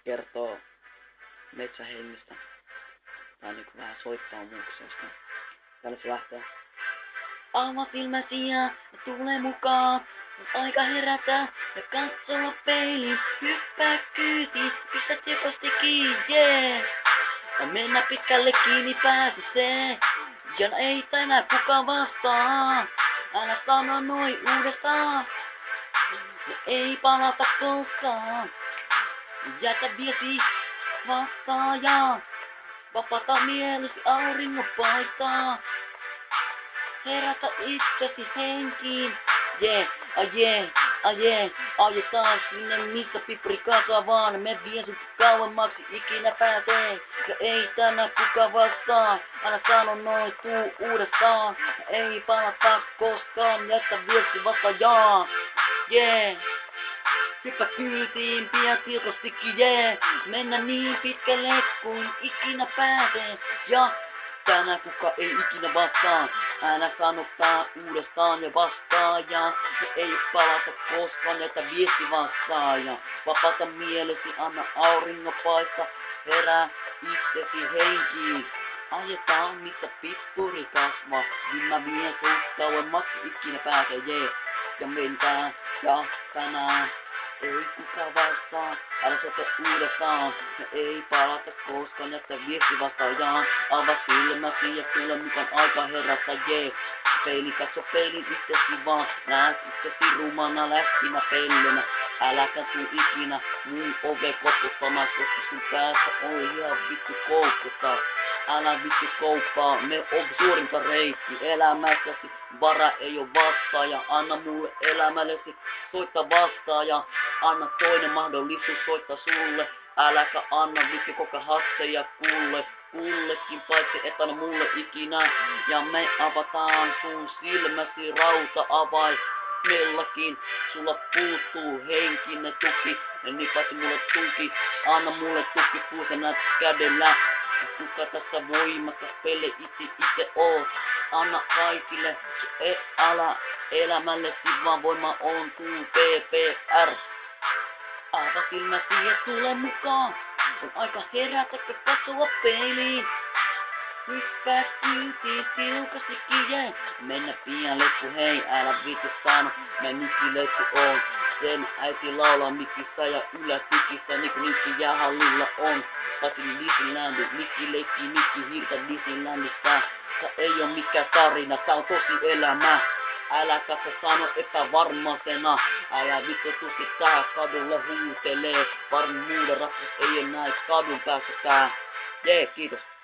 kertoo metsähengistä. Tai niinku vähän soittaa muuksesta. Täällä se lähtee. Avaa silmäsi ja tule mukaan. On aika herätä ja katsoa peiliin. Hyppää kyytiin, pistä tiukasti kiinni, yeah. Ja mennä pitkälle kiinni pääsi se. Ja ei tänään kukaan vastaa. Älä sano noin uudestaan. Ja ei palata koskaan. Jätä viesti vastaajaan. Vapaata mielesi auringon paistaa. Herätä itsesi henkiin. Yeah, ajetaan sinne missä pipri kasvaa. Me vien sut kauemmaksi ikinä pääsee. Ja ei tänään kuka vastaa. Älä sano noin, tuu uudestaan. Ei palata koskaan, jättä viesti vastaajaan. Yeah. Hyppä kyytiin, pian tiukastikin, yeah. Mennä niin pitkälle kuin ikinä pääsee. Ja tänään kuka ei ikinä vastaa. Älä sanottaa uudestaan ja vastaaja. Se ei palata koskaan, jätä viesti vastaaja. Vapaata mielesi, anna auringon paista. Herää itsesi henkiin. Ajetaan missä pippuri kasvaa. Niin mä vien sut kauemmaksi ikinä pääsee, yeah. Ja mentään ja tänään ei kuka vastaa, älä soita uudestaan. Me ei palata koskaan, jättä viesti vastaajaan. Avaa silmäsi ja tule mukaan aika herätä, jee. Peili, katso peilin itsesi vaan. Näet itsesi rumana lähtinä pellenä. Äläkä tuu ikinä mun ove koputtamaan, koska sun päässä on ihan vittu koukkusta. Älä vittu kouppaa, me on suurinta reitti elämässäsi. Vara ei oo vastaaja, anna mulle elämällesi soittaa vastaaja. Anna toinen mahdollisuus soittaa sulle. Äläkä anna vittu koko hasseja kullekin paitsi et anna mulle ikinä. Ja me avataan sun silmäsi rauta avai. Mellakin sulla puuttuu henkinen tuki. Niin paitsi mulle tuki, anna mulle tuki puusena kädellä. Kuka tässä voimakas pelle itse oot. Anna kaikille, se ala elämällesi vaan voima on tuu PPR. Avaa silmäsi ja tule mukaan. On aika herätä ja katsoa peiliin. Hyppää kyytiin tiukastikin, yeah. Mennä pian leppu, hei älä vitu sano. Mä nykileppu on. Sen äiti laulaa mikissä ja ylätikissä niinku Nikki jäähallilla on. Paitsi Disneylandi, Nikki leikki, Nikki hiirtä Disneylandissa. Tää ei oo mikään tarina, tää on tosi elämä. Älä katso sano epävarmasena. Älä vittu tuski tää kadulle huutelee. Varmuuden rakkaus ei enää kadun päässä tää. Jee, kiitos.